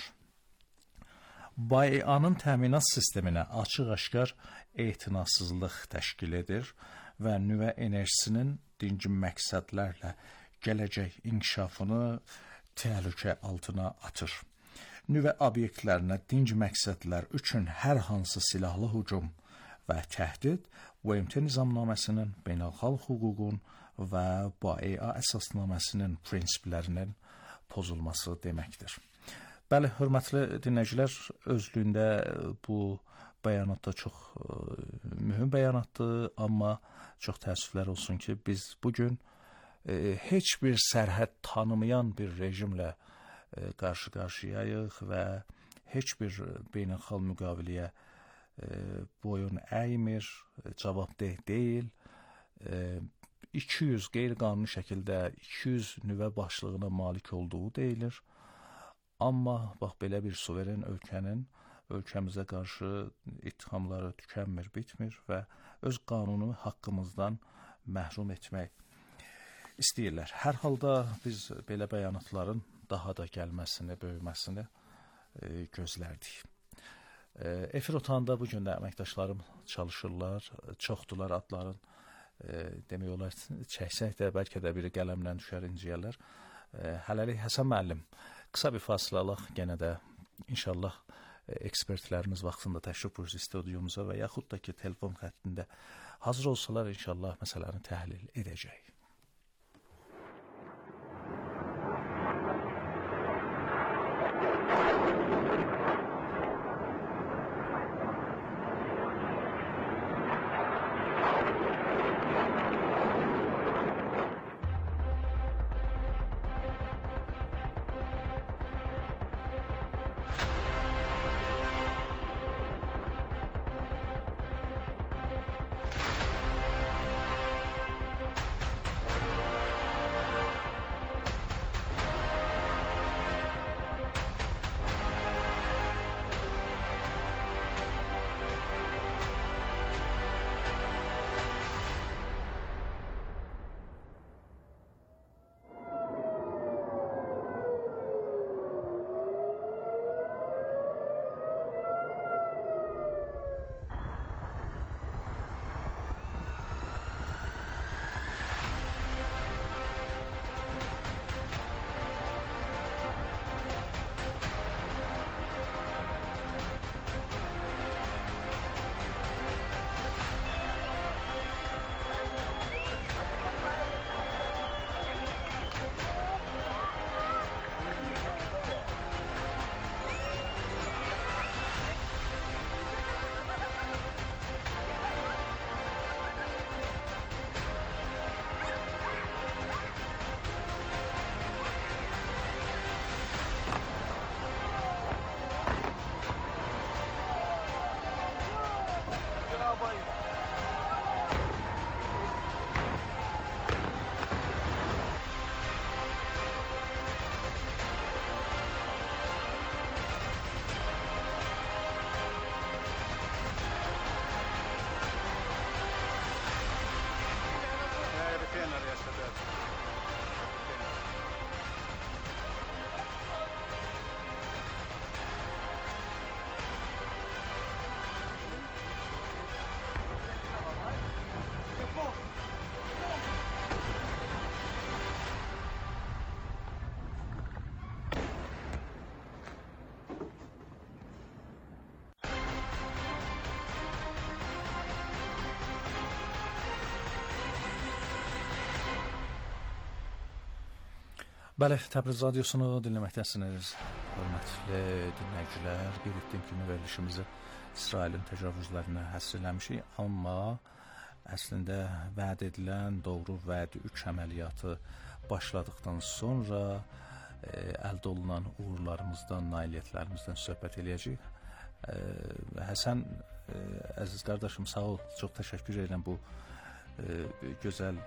B A E A-nın təminat sisteminə açıq-aşkar etinasızlıq təşkil edir və nüvə enerjisinin dinci məqsədlərlə gələcək inkişafını təhlükə altına atır. Nüvə obyektlərinə dinci məqsədlər üçün hər hansı silahlı hücum və təhdid B M T nizamnaməsinin, beynəlxalq hüququn və B E A əsasnaməsinin prinsiplərinin pozulması deməkdir. Bəli, hörmətli dinləyicilər, özlüyündə bu bəyanatda çox ə, mühüm bəyanatdır, amma çox təəssüflər olsun ki, biz bugün ə, heç bir sərhəd tanımayan bir rejimlə ə, qarşı-qarşıyayıq və heç bir beynəlxalq müqaviləyə ə, boyun əymir, cavabdeh deyil. Ə, iki yüz qeyri-qanuni şəkildə iki yüz nüvə başlığına malik olduğu deyilir. Amma bax belə bir suveren ölkənin ölkəmizə qarşı ittihamları tükənmir, bitmir və öz qanunu haqqımızdan məhrum etmək istəyirlər. Hər halda biz belə bəyanatların daha da gəlməsini, böyüməsini e, gözlərdik. E, efir otağında bugün də əməkdaşlarım çalışırlar, çoxdular adların. E, demək olar, çəksək də bəlkə də biri qələmlə düşər, inciyərlər. E, hələlik Həsən müəllim, qısa bir fasilə alaq, yenə də inşallah ekspertlərimiz vaxtında təşrif buyursun studiyumuza və yaxud da ki, telefon xəttində hazır olsalar inşallah məsələni təhlil edəcək. Bəli, Təbriz Radiosunu dinləməkdəsiniz, hörmətli dinləyicilər. Qeyd etdiyim kimi verilişimizi İsrailin təcavüzlərinə həsr eləmişik, amma əslində vəd edilən doğru vəd üç əməliyyatı başladıqdan sonra e, əldə olunan uğurlarımızdan, nailiyyətlərimizdən söhbət eləyəcəyik. E, Həsən, e, əziz qardaşım, sağ ol, çox təşəkkür edirəm bu e, gözəl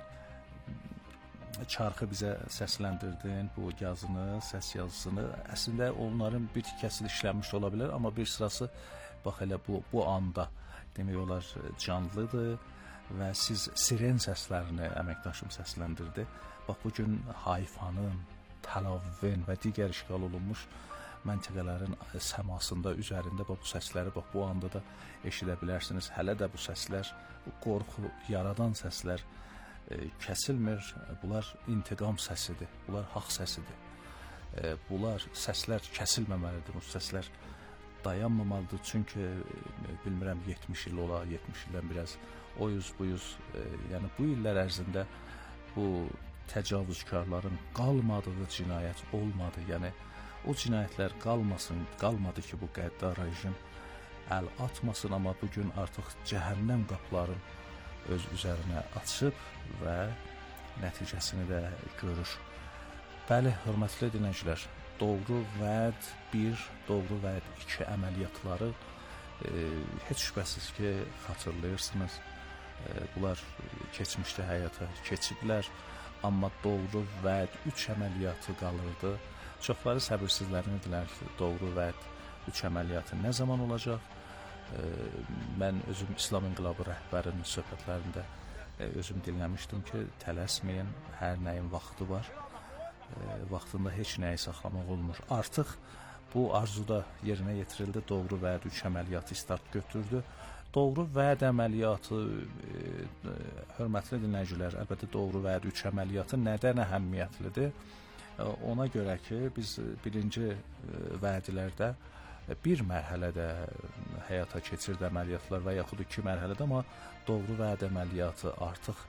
çarxı bizə səsləndirdin, bu yazını, səs yazısını. Əslində onların bir tikəsi işlənmiş ola bilər, amma bir sırası bax elə bu, bu anda demək olar canlıdır və siz siren səslərini əməkdaşım səsləndirdi. Bax bugün Hayfanın, Təl-Əvivin və digər işğal olunmuş məntəqələrin səmasında, üzərində bax, bu səsləri bax, bu anda da eşidə bilərsiniz. Hələ də bu səslər, bu qorxu yaradan səslər kəsilmir. Bunlar intiqam səsidir, bunlar haqq səsidir. Bunlar səslər kəsilməməlidir, bu səslər dayanmamalıdır. Çünki bilmirəm yetmiş il ola, yetmiş ildən biraz o yüz bu yüz, e, yəni bu illər ərzində bu təcavüzkarların qalmadığı cinayət olmadı. Yəni o cinayətlər qalmasın, qalmadı ki, bu qəddar rejim əl atmasın, amma bugün artıq cəhənnəm qapıların öz üzərinə açıb və nəticəsini də görür. Bəli, hörmətli dinləyicilər, doğru vəd bir, doğru vəd iki əməliyyatları e, heç şübhəsiz ki, xatırlayırsınız. E, bunlar keçmişdə həyata keçiblər, amma doğru vəd üç əməliyyatı qalırdı. Çoxları səbirsizlənirdilər ki, doğru vəd üç əməliyyatı nə zaman olacaq? E, mən özüm İslam İnqilabı rəhbərinin söhbətlərində e, özüm dinləmişdim ki, tələsməyin, hər nəyin vaxtı var. E, vaxtında heç nəyi saxlamaq olmur. Artıq bu arzuda yerinə yetirildi. Doğru vəd üç əməliyyatı start götürdü. Doğru vəd əməliyyatı, e, e, hörmətli dinləyicilər, əlbəttə doğru vəd üç əməliyyatı nədən əhəmiyyətlidir? E, ona görə ki, biz birinci e, vədilərdə bir mərhələdə həyata keçirdi əməliyyatlar və yaxud iki mərhələdə, amma doğru vəd əməliyyatı artıq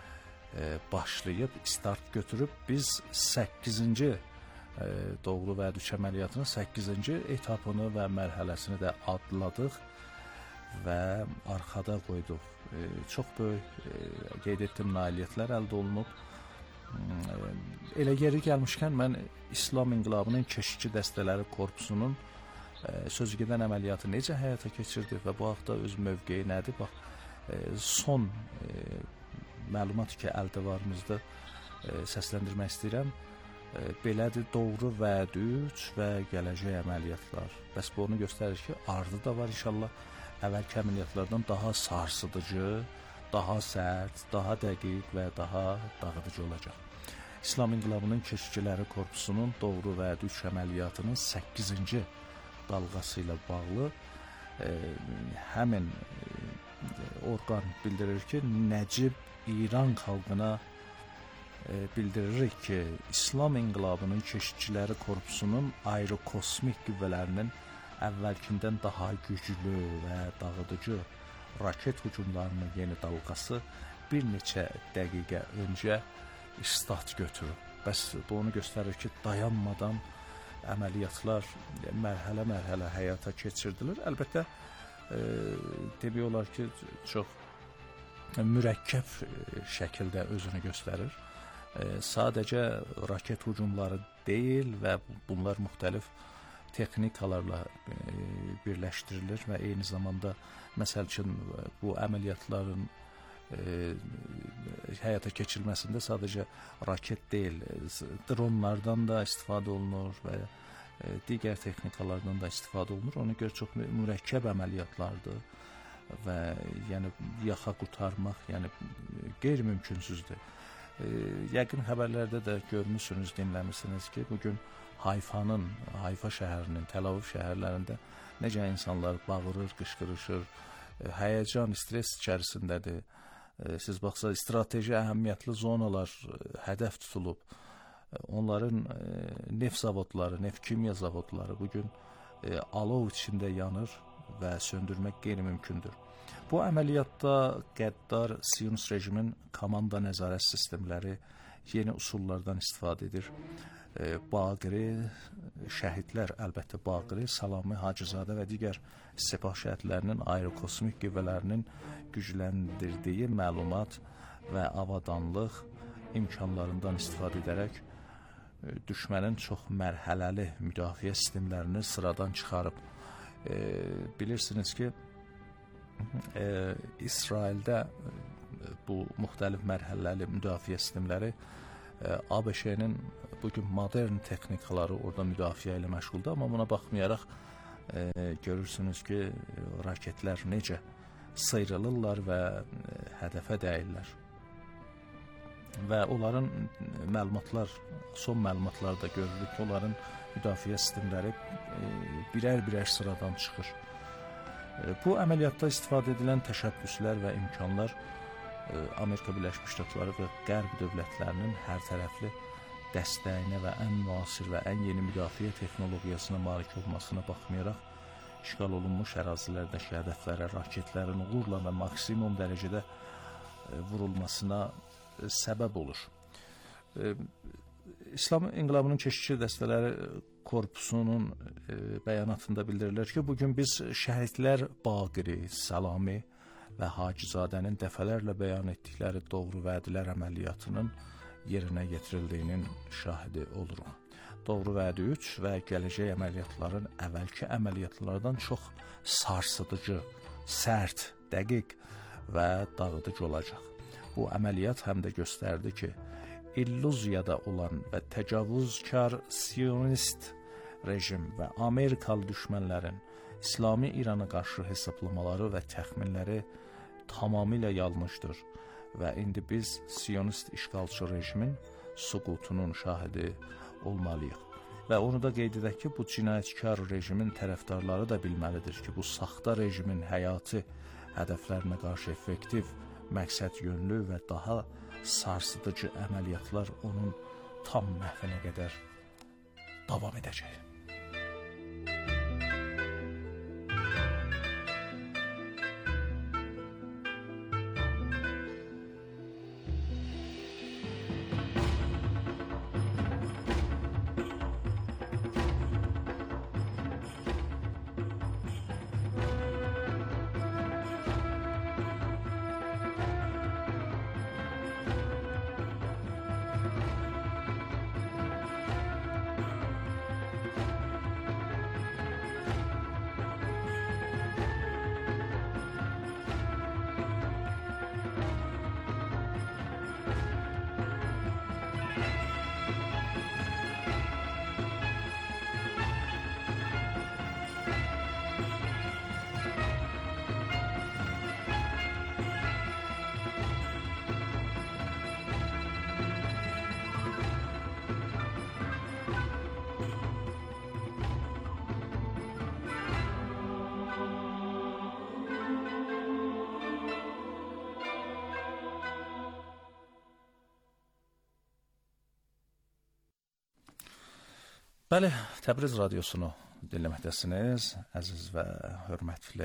e, başlayıb, start götürüb, biz səkkizinci e, doğru vəd üç əməliyyatının səkkizinci etapını və mərhələsini də adladıq və arxada qoyduq. E, çox böyük e, qeyd etdim nailiyyətlər əldə olunub. E, elə geri gəlmişkən mən İslam İnqilabının keşikçi dəstələri korpusunun e, sözügedən əməliyyatı necə həyata keçirdi və bu haqda öz mövqeyi nədir? Bax, e, son e, məlumat ki, əldə varımızda e, səsləndirmək istəyirəm. E, belədir, doğru vəd üç və gələcək əməliyyatlar. Bəs bu onu göstərir ki, ardı da var inşallah. Əvvəlki əməliyyatlardan daha sarsıdıcı, daha sərt, daha dəqiq və daha dağıdıcı olacaq. İslam İnqilabının Keşikçiləri Korpusunun doğru vəd üç əməliyyatının səkkizinci dalğası ilə bağlı e, həmin e, orqan bildirir ki, Nəcib İran xalqına e, bildiririk ki, İslam İnqilabının Keşikçiləri Korpusunun aerokosmik qüvvələrinin əvvəlkindən daha güclü və dağıdıcı raket hücumlarının yeni dalğası bir neçə dəqiqə öncə start götürüb. Bəs bu onu göstərir ki, dayanmadan əməliyyatlar mərhələ-mərhələ həyata keçirilir. Əlbəttə, e, demək olar ki, çox mürəkkəb şəkildə özünü göstərir. E, sadəcə raket hücumları deyil və bunlar müxtəlif texnikalarla e, birləşdirilir və eyni zamanda məsəl üçün bu əməliyyatların e, həyata keçirilməsində sadəcə raket deyil, dronlardan da istifadə olunur və e, digər texnikalardan da istifadə olunur. Ona görə çox mürəkkəb əməliyyatlardır və yəni yaxa qurtarmaq yəni qeyri-mümkünsüzdür. E, yəqin xəbərlərdə də görmüsünüz, dinləmisiniz ki, bugün Hayfanın, Hayfa şəhərinin, Təl-Aviv şəhərlərində necə insanlar bağırır, qışqırışır, həyəcan, stres içərisindədir. Siz baxsaq, strateji əhəmiyyətli zonalar hədəf tutulub. Onların neft zavodları, neft kimya zavodları bugün alov içində yanır və söndürmək qeyri-mümkündür. Bu əməliyyatda qəddar Siyonist rejimin komanda nəzarət sistemləri yeni usullardan istifadə edir. Baqiri, şəhidlər, əlbəttə Baqiri, Salami, Hacızadə və digər sepah şəhidlərinin aerokosmik qüvvələrinin gücləndirdiyi məlumat və avadanlıq imkanlarından istifadə edərək düşmənin çox mərhələli müdafiə sistemlərini sıradan çıxarıb. E, bilirsiniz ki, e, İsraildə bu müxtəlif mərhələli müdafiə sistemləri A B Ş-nin bugün modern texnikaları orada müdafiə ilə məşğuldur, amma buna baxmayaraq e, görürsünüz ki, raketlər necə sıyrılırlar və e, hədəfə dəyirlər. Və onların məlumatlar, son məlumatlarda görülür ki, onların müdafiə sistemləri e, birər-birər sıradan çıxır. E, bu əməliyyatda istifadə edilən təşəbbüslər və imkanlar Amerika Birləşmiş Ştatları və Qərb dövlətlərinin hər tərəfli dəstəyinə və ən müasir və ən yeni müdafiə texnologiyasına malik olmasına baxmayaraq işğal olunmuş ərazilərdəki hədəflərə raketlərin uğurla və maksimum dərəcədə vurulmasına səbəb olur. İslam İnqilabının Keşikçi Dəstələri Korpusunun bəyanatında bildirilir ki, bugün biz şəhidlər Baqiri, Salami və Hacizadənin dəfələrlə bəyan etdikləri doğru vədilər əməliyyatının yerinə yetirildiyinin şahidi olurum. Doğru vədi üç və gələcək əməliyyatların əvvəlki əməliyyatlardan çox sarsıdıcı, sərt, dəqiq və dağıdıcı olacaq. Bu əməliyyat həm də göstərdi ki, illüziyada olan və təcavüzkar siyonist rejim və Amerikalı düşmənlərin İslami İrana qarşı hesablamaları və təxminləri tamamilə yanlışdır və indi biz siyonist işğalçı rejimin suqutunun şahidi olmalıyıq. Və onu da qeyd edək ki, bu cinayətkar rejimin tərəfdarları da bilməlidir ki, bu saxta rejimin həyati hədəflərinə qarşı effektiv, məqsəd yönlü və daha sarsıdıcı əməliyyatlar onun tam məhvinə qədər davam edəcək. Bəli, Təbriz radiosunu dinləməkdəsiniz, əziz və hörmətli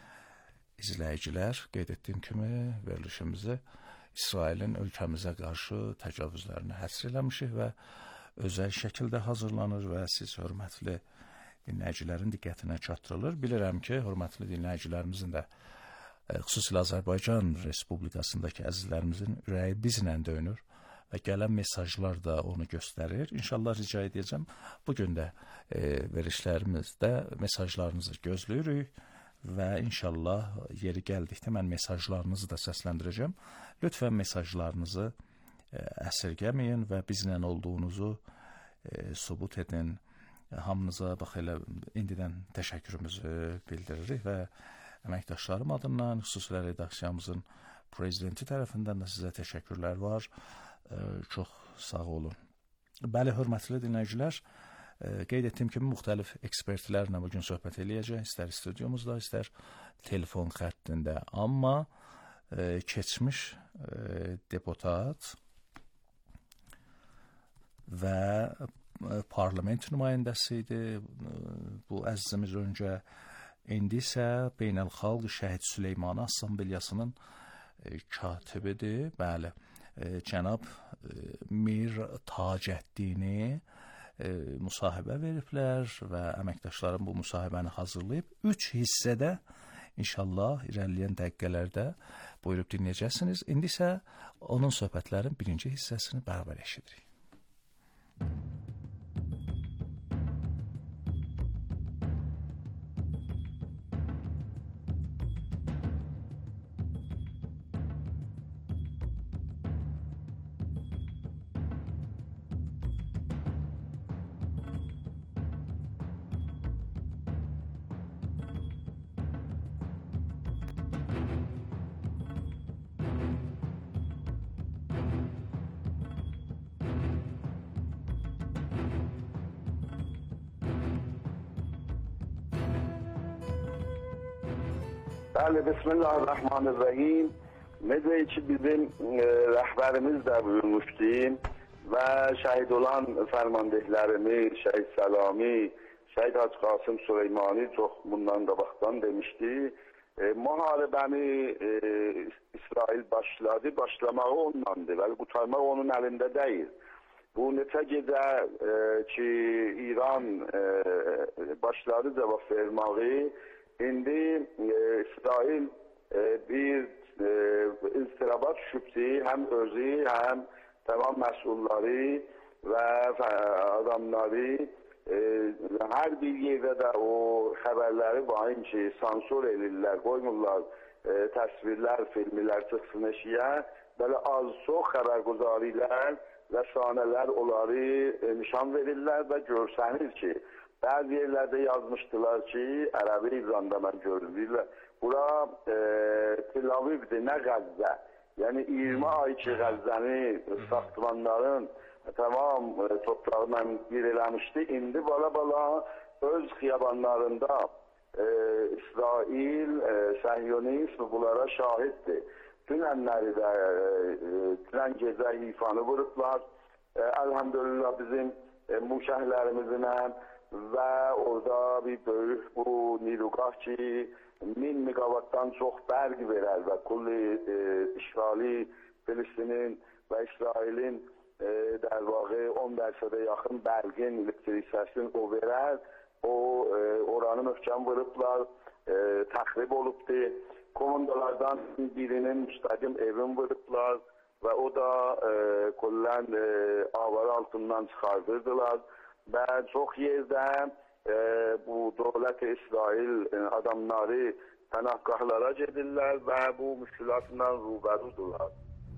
izləyicilər. Qeyd etdiyim kimi verilişimizi İsrailin ölkəmizə qarşı təcavüzlərini həsr eləmişik və özəl şəkildə hazırlanır və siz hörmətli dinləyicilərin diqqətinə çatdırılır. Bilirəm ki, hörmətli dinləyicilərimizin də xüsusilə Azərbaycan Respublikasındakı əzizlərimizin ürəyi bizlə döyünür və gələn mesajlar da onu göstərir. İnşallah rica edəcəm, bugün də e, verişlərimizdə mesajlarınızı gözləyirik və inşallah yeri gəldikdə mən mesajlarınızı da səsləndirəcəm. Lütfən mesajlarınızı e, əsirgəməyin və bizlə olduğunuzu e, subut edin. Hamınıza bax elə indidən təşəkkürümüzü bildiririk və əməkdaşlarım adından, xüsusilə redaksiyamızın prezidenti tərəfindən də sizə təşəkkürlər var. Çox sağ olun. Bəli, hörmətli dinləyicilər, qeyd etdiyim kimi müxtəlif ekspertlərlə bugün söhbət eləyəcək, istər studiomuzda, istər telefon xəttində. Amma e, keçmiş e, deputat və parlament nümayəndəsi idi. Bu əzizimiz öncə, indi isə Beynəlxalq Şəhid Süleymanı Assambleyasının e, katibidir. Bəli. E, cənab e, Mir Tacəddini e, müsahibə veriblər və əməkdaşlarım bu müsahibəni hazırlayıb. Üç hissədə inşallah irəliləyən dəqiqələrdə buyurub dinləyəcəksiniz. İndi isə onun söhbətlərin birinci hissəsini bərabər eşidirik. Bəli, Bismillahirrahmanirrahim. Necə ki bizim e, rəhbərimiz də buyurmuşdu və şəhid olan fərmandehlərimiz, şəhid Salami, Səid Hacı Qasım Süleymani çox bundan qabaqdan demişdi. E, müharibəni e, İsrail başladı, başlamağı ondandır. Bəli, qurtarmaq onun əlində deyil. Bu neçə gecə e, ki İran e, başladı cavab verməyi, indi e, İsrail e, bir e, iztiraba düşübdü, həm özü, həm tamam məsulları və adamları e, hər bir yerdə də o xəbərləri vahim ki, sansur edirlər, qoymurlar e, təsvirlər, filmlər çıxsın eşiyə, belə az-çox xəbərguzarilər, rəsanələr onları e, nişan verirlər və görsənir ki, bəzi yerlərdə yazmışdılar ki, Ərəbi İranda mən görürlər, bura e, Tel Avivdir, nə Qəzzə. Yəni iyirmi ay ki, Qəzzəni saxtıvanların tamam e, toprağına bir eləmişdi. İndi bala-bala öz xiyabanlarında e, İsrail, e, Səhyonizm bunlara şahiddir. Dünənləri də, dünən gecə ifanı vurublar. Elhamdülillah bizim e, muşəhlərimizlə və orada bir böyük bu nilugah ki min megawattdan çox bərq verər və kulli e, işğali Filistinin və İsrailin e, der vaxı on dərsədə yaxın bərgin elektrik səsini o verər. O e, oranı möhkəm vurublar, e, təxrib olubdur. Komandalardan birinin müstəqim evin vurublar və o da e, kullən e, avarı altından çıxardırdılar və çox yerdə e, bu dövlət-i İsrail e, adamları pənahgahlara gedirlər və bu müşkülatla rubərudurlar.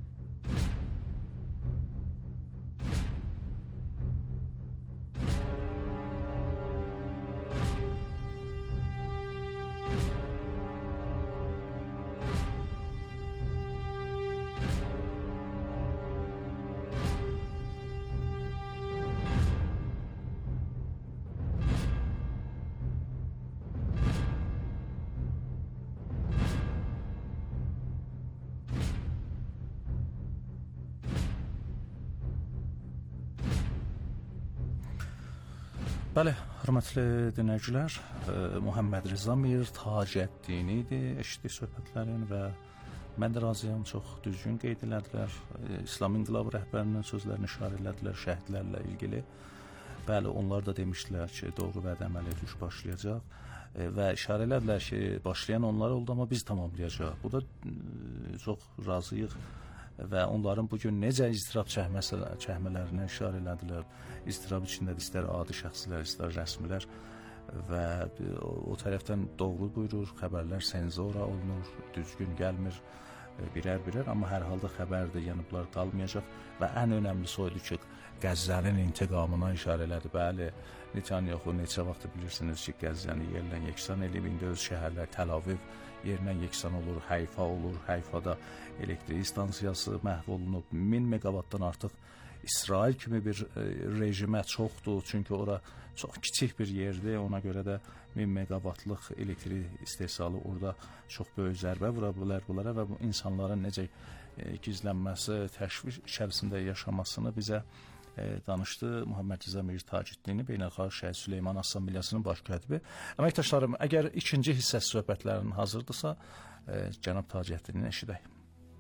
Bəli, hörmətli dinləyicilər, Muhammed Rıza Mir Tacəddini idi eşitdik söhbətlərin və mən də razıyam, çox düzgün qeyd elədilər. İslam İnqilabı rəhbərinin sözlərini işarə elədilər şəhidlərlə ilgili. Bəli, onlar da demişdilər ki, doğru vədə əməliyyat başlayacaq və işarə elədilər ki, başlayan onlar oldu, amma biz tamamlayacaq. Bu da çox razıyıq və onların bugün necə iztirab çəkməsi, çəkmələrinə işarə elədilər. İztirab içindədir, istər adi şəxslər, istər rəsmilər və o, o tərəfdən doğru buyurur, xəbərlər senzora olunur, düzgün gəlmir birər-birər, amma hər halda xəbərdir, yəni bunlar qalmayacaq və ən önəmlisi oydu ki, Qəzzənin intiqamına işarə elədi. Bəli, Netanyahu neçə vaxt bilirsiniz ki, Qəzzəni yerlə yeksan eləyib, indi öz şəhərlər Tel Aviv yerlə yeksan olur, Hayfa olur, Hayfada elektrik stansiyası məhv olunub, min megawattdan artıq İsrail kimi bir e, rejimə çoxdur, çünki ora çox kiçik bir yerdir, ona görə də min megawatlıq elektrik istehsalı orada çox böyük zərbə vura bilər bunlara və bu insanların necə e, gizlənməsi, təşviş içərisində yaşamasını bizə e, danışdı Muhammed Rıza Mir Tacəddini, Beynəlxalq Şəhid Süleyman Assambleyasının baş katibi. Əməkdaşlarım, əgər ikinci hissəsi söhbətlərin hazırdırsa, e, cənab Tacəddini eşidək.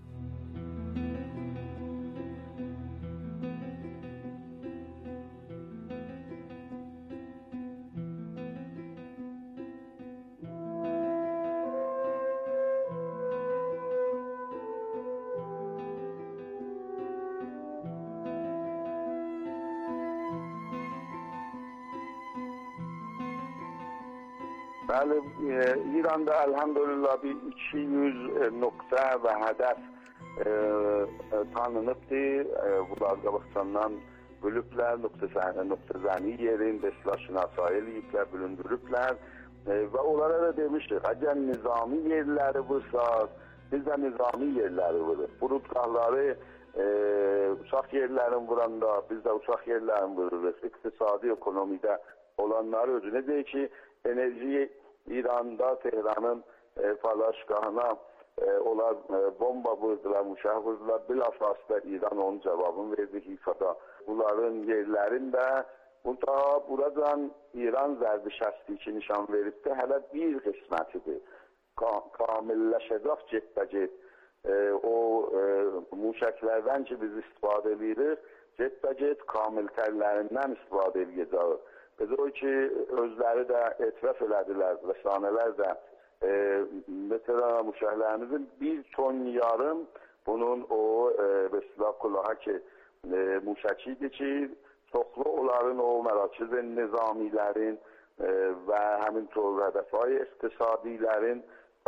Bəli, İranda elhamdülillah bir iki yüz nöqtə və hədəf e, tanınıbdır. E, bunlar qabaqcandan bölüblər, nöqtə-zəni yerin, beslashınasa eləyiblər, bölündürüblər e, və onlara da demişdik, əgər nizami yerləri vursa, biz də nizami yerləri vurur. Burudqahları e, uçaq yerlərini vuranda, biz də uçaq yerlərini vururuq. İqtisadi ekonomide olanları özü. Ne deyir ki, enerji İran'da Tehran'ın e, falaşgahına e, onlar e, bomba vurdular, muşah vurdular. Bilhassa İran onun cevabını verdi Hifa'da. Bunların yerlerinde burada buradan İran zərdişəsti ki nişan veribdir, hələ bir qismətidir. Kamilləşəcək getbəcət. E, o e, muşəklərdən ki biz istifadə edirik, getbəcət kamiltərlərindən istifadə edəcək. Biz o ki özləri də etiraf elədilər, rəsanələr də e, mesela muşəklərimizin bir ton yarım bunun o mesela e, kulağa ki e, muşəkidir ki çoxlu onların o mərakizin, nizamilərin e, və həmin tür hədəfay iqtisadilərin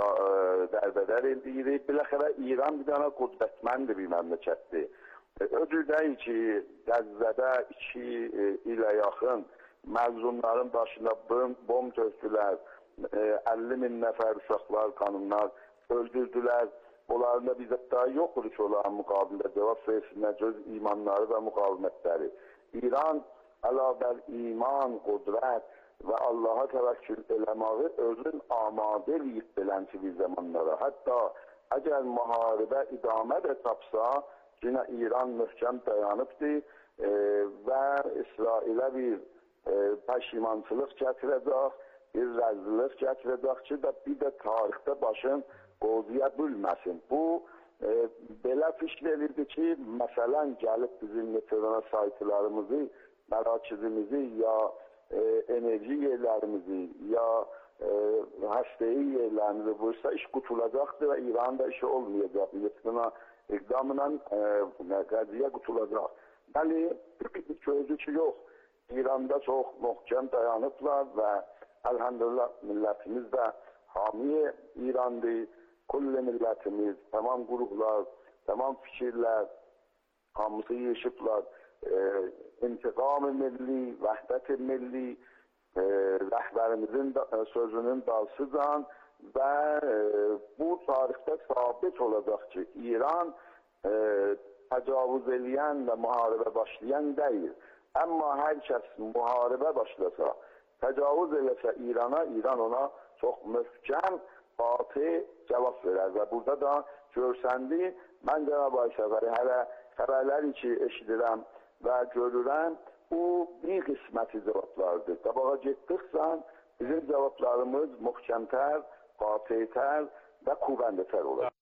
dərbədər edirik. Biləxərə İran bir dənə qudrətməndi bir məmləkətdir. Ödürdəyik ki, Qəzzədə iki e, ilə yaxın məzlumların başına bomb tökdülər, e, əlli min nəfər uşaqlar, qanunlar öldürdülər. Onların da bizə daha yoxdur ki, onların müqabilində cavab versinlər, göz imanları və müqavimətləri. İran əlavəl iman, qudrət və Allaha təvəkkül eləməyi özün amadə eləyib belənçili zamanlara. Hətta əgər müharibə idamə də tapsa, yine İran möhkəm dayanıbdır e, və İsrailə bir e, pəşimançılıq gətirəcək, bir rəzillik gətirəcək ki, də bir də tarixdə başın qozuya bilməsin. Bu e, belə fikir edirdi ki, məsələn gəlib bizim internet saytlarımızı, mərakizimizi ya e, enerji yerlərimizi ya e, həstəyi yerlərimizi vursa iş qutulacaqdır və İran'da işi olmayacaq. Yetkinə iqdamla e, qədiyə qutulacaq. Bəli, gözü ki yox. İran'da çox möhkəm dayanıblar və elhamdülillah millətimiz də hami İran'dır. Kulli millətimiz, tamam qurumlar, tamam fikirlər, hamısı yığışıblar. E, intiqam-ı milli, vəhdət-i milli, e, rəhbərimizin da, sözünün dalsıcan və e, bu tarixdə sabit olacaq ki, İran e, təcavüz eləyən və müharibə başlayan deyil. Amma hər kəs müharibə başlasa, təcavüz eləsə İrana, İran ona çox möhkəm, qatı cavab verər və burada da görsəndi, mən Cənab-ı Ayşəfəri hələ xəbərləri ki eşidirəm və görürəm, bu bir qisməti cavablardır. Qabağa getdiksən, bizim cavablarımız möhkəmtər, qatiyətər və quvvəndətər olur.